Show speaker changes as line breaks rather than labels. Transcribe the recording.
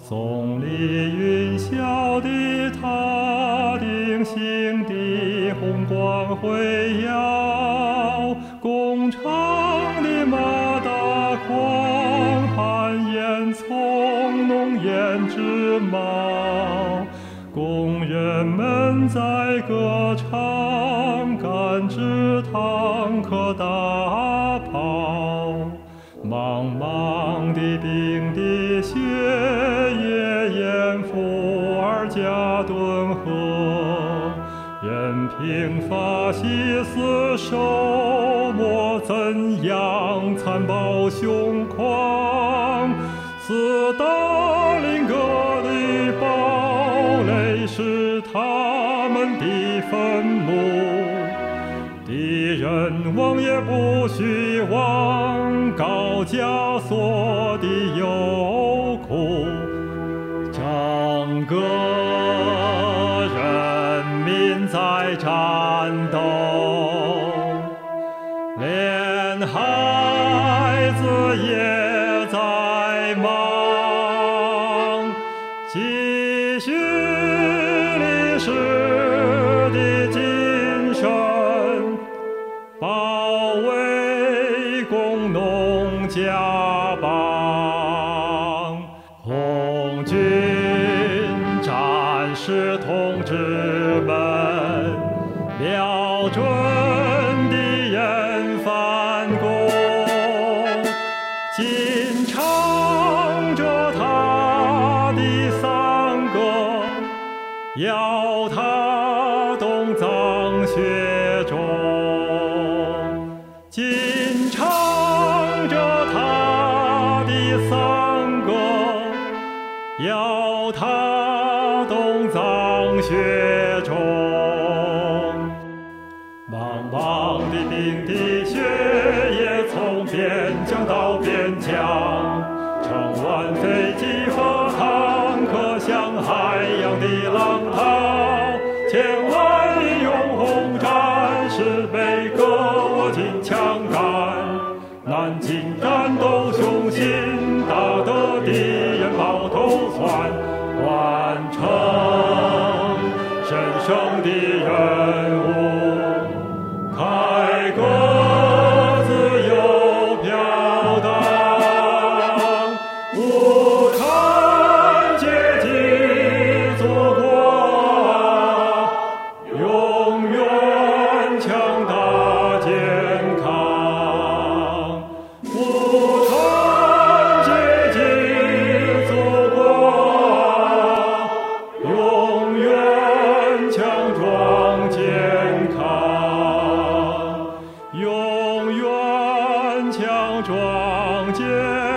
松里云霄的塔顶，星的红光辉耀，工厂的马达狂喊烟囱，浓烟直冒，工人们在歌唱，赶制坦克大炮，茫茫的冰的雪也淹伏尔加顿河，任凭法西斯手磨怎样残暴凶狂，斯大林格的堡垒是他们的坟墓，敌人望也不须望，高加索的忧苦，整个人民在战斗，连孩子也在忙，继续历史的精神，保卫工农家邦。红军战士同志们，瞄准敌人反攻，紧唱着他的丧歌，要他动脏血中，紧唱着他的丧歌，要他动脏血中。茫茫的冰的雪也从边疆到边疆，乘完飞机和坦克向海洋的浪涛，千万英勇红战士被割我金枪杆，南京战斗雄心，大得敌人抱头窜，完成神圣的任务，凯歌自由飘荡，无产阶级祖国永远强大健康，无产阶级祖国永远强壮健康，永远强壮健康。